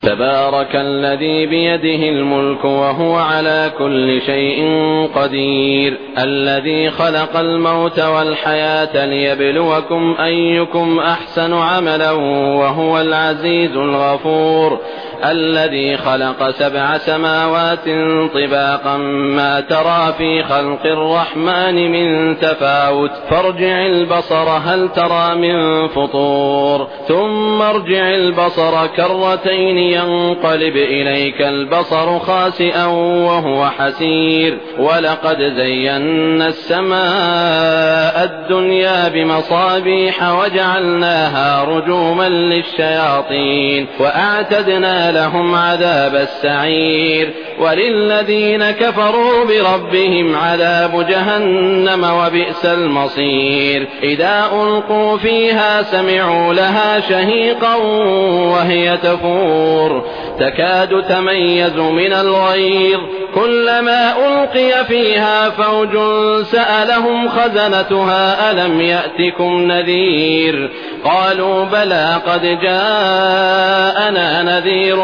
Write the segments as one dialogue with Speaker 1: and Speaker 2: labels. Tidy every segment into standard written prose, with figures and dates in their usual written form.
Speaker 1: تبارك الذي بيده الملك وهو على كل شيء قدير الذي خلق الموت والحياة ليبلوكم أيكم أحسن عملا وهو العزيز الغفور الذي خلق 7 سماوات طباقا ما ترى في خلق الرحمن من تفاوت فارجع البصر هل ترى من فطور ثم ارجع البصر كرتين ينقلب إليك البصر خاسئا وهو حسير ولقد زينا السماء الدنيا بمصابيح وجعلناها رجوما للشياطين وأعتدنا لهم عذاب السعير وللذين كفروا بربهم عذاب جهنم وبئس المصير إذا ألقوا فيها سمعوا لها شهيقا وهي تفور تكاد تميز من الغيظ كلما ألقي فيها فوج سألهم خزنتها ألم يأتكم نذير قالوا بلى قد جاءنا نذير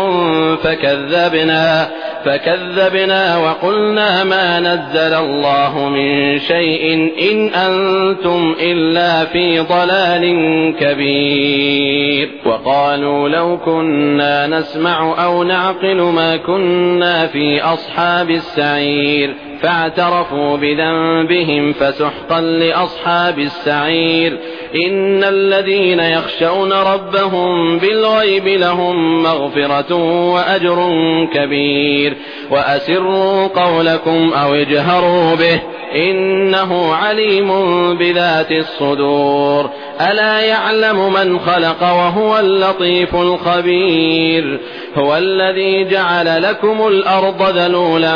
Speaker 1: فكذبنا وقلنا ما نزل الله من شيء إن أنتم إلا في ضلال كبير وقالوا لو كنا نسمع أو نعقل ما كنا في أصحاب السعير فاعترفوا بذنبهم فسحقا لأصحاب السعير إن الذين يخشون ربهم بالغيب لهم مغفرة وأجر كبير وأسروا قولكم أو اجهروا به إنه عليم بذات الصدور ألا يعلم من خلق وهو اللطيف الخبير هو الذي جعل لكم الأرض ذلولا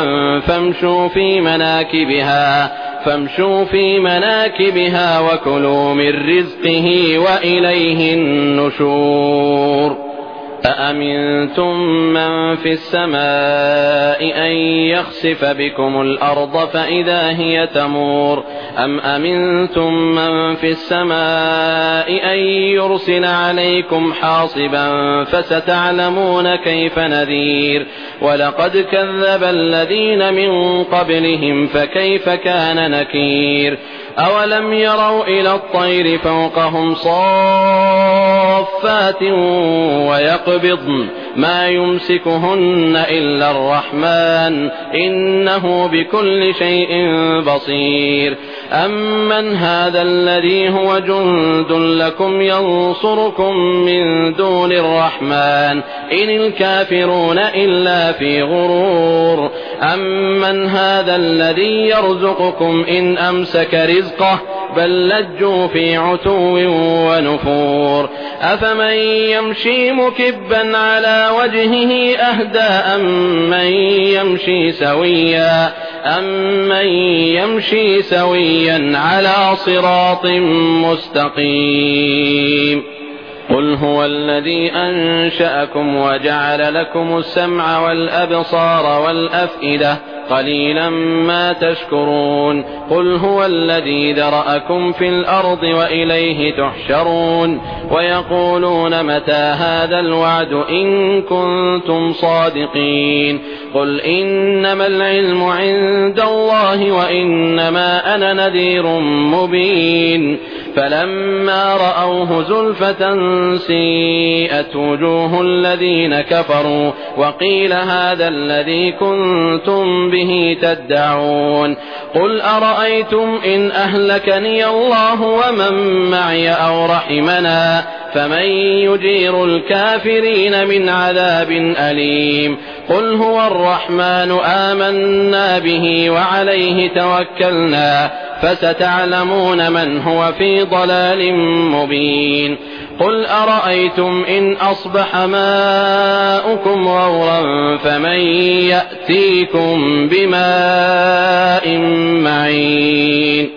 Speaker 1: فامشوا في مناكبها وكلوا من رزقه وإليه النشور أأمنتم من في السماء أن يخسف بكم الأرض فإذا هي تمور أم أمنتم من في السماء أن يرسل عليكم حاصبا فستعلمون كيف نذير ولقد كذب الذين من قبلهم فكيف كان نكير أولم يروا إلى الطير فوقهم صافات ويقبضن ما يمسكهن إلا الرحمن إنه بكل شيء بصير أمن هذا الذي هو جند لكم ينصركم من دون الرحمن إن الكافرون إلا في غرور أمن هذا الذي يرزقكم إن أمسك رزقه بل لجوا في عتو ونفور أفمن يمشي مكبا على وجهه أهدى أمن يمشي سويا على صراط مستقيم قل هو الذي أنشأكم وجعل لكم السمع والأبصار والأفئدة قليلا ما تشكرون قل هو الذي ذرأكم في الأرض وإليه تحشرون ويقولون متى هذا الوعد إن كنتم صادقين قل إنما العلم عند الله وإنما أنا نذير مبين فلما رأوه زلفة سيئت وجوه الذين كفروا وقيل هذا الذي كنتم به تدعون قل أرأيتم إن أهلكني الله ومن معي أو رحمنا فمن يجير الكافرين من عذاب أليم قل هو الرحمن آمنا به وعليه توكلنا فستعلمون من هو في ضلال مبين قل أرأيتم إن أصبح ماؤكم غورا فمن يأتيكم بماء معين